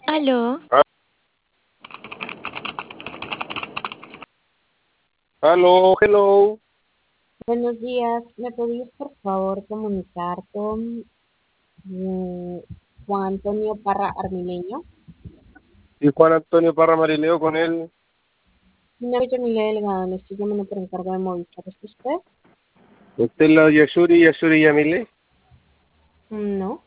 Aló, Ah, aló, hello. Buenos días, ¿me podrías por favor comunicar con mm, Juan Antonio Parra Armileño? Y Juan Antonio Parra Marileo con él. Mi nombre es Emilia Delgado, le estoy llamando por encargo de Movistar. ¿Es usted? Usted es la Yashuri Yamile. No.